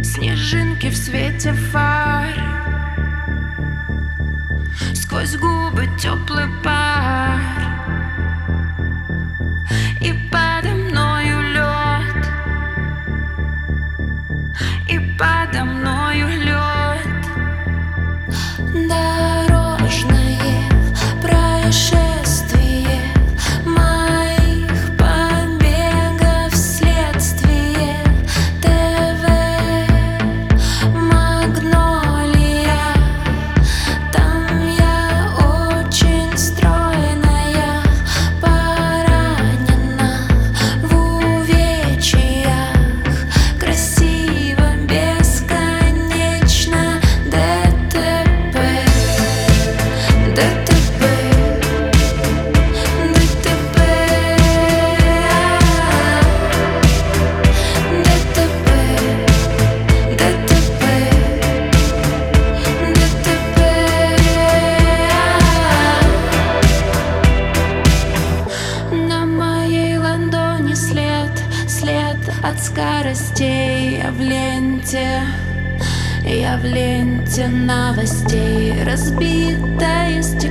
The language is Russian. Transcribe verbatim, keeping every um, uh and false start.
Снежинки в свете фар, сквозь губы теплый пар, и подо мною лед, и подо мною лед. Дорожное происшествие моих побегов, следствие. ТВ Магнолия, там я очень стройная, поранена в увечьях, красиво, бесконечно. ДТП, ДТП, ДТП, ДТП, ДТП, ДТП. На моей ладони след, след от скоростей. Я в ленте, я в ленте новостей. Разбитое стекло,